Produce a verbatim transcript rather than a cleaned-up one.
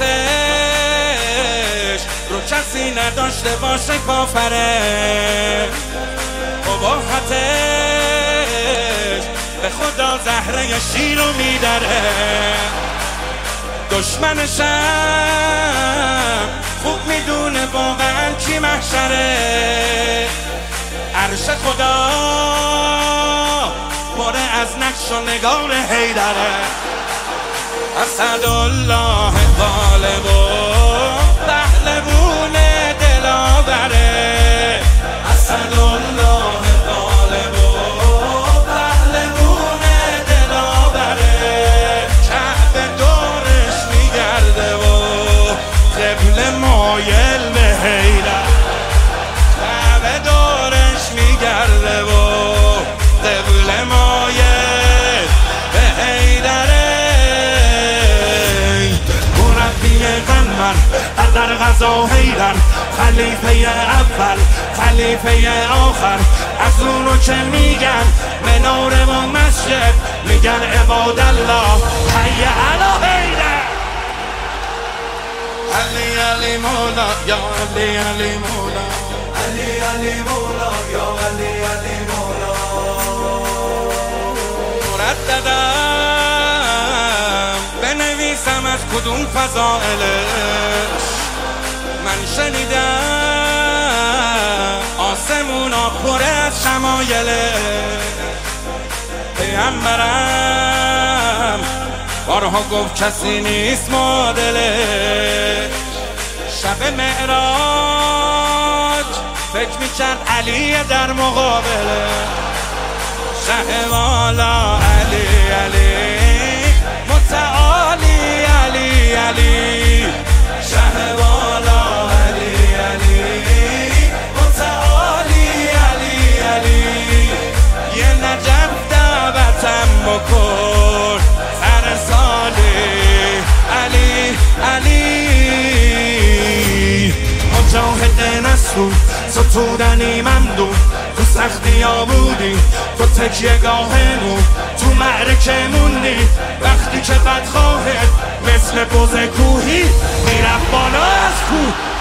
رو کسی نداشته باشه کافره، قباحتش به خدا زهره شیر رو میدره. دشمنشم خوب میدونه واقعا کی محشره، عرش خدا پره از نقش و نگار حیدره. اسدالله غالب و پهلوون دلاوره، اسدالله غالب و پهلوون دلاوره. کعبه دورش میگرده و قبله مایل به حیدر، کعبه دورش میگرده و قبله مایل به حیدره. قمر در غزا حیدر، خلیفه اول خلیفه آخر. از اونو که میگن مناره و مسجد، میگن عبادالله حی علی حیدر. علی علی مولا یا علی علی مولا، علی علی مولا یا علی علی مولا. مرددم بنویسم از کدوم فضائلش، من شنیدم آسمونا پره از شمایلش. پیامبرم بارها گفت کسی نیست معادلش. شب معراج فکر میکرد علی در مقابله، شه والا علی علی متعالی علی علی، شه والا علی علی متعالی علی علی. یه نجف دعوتم بکن سر سالی علی علی. مجاهد نسرو ستودنی ممدون، تو سختی ها بودی تو تکیه گاهمون، تو معرکه موندی وقتی که بدخواهت مثل بز کوهی میرفت بالا از کوه.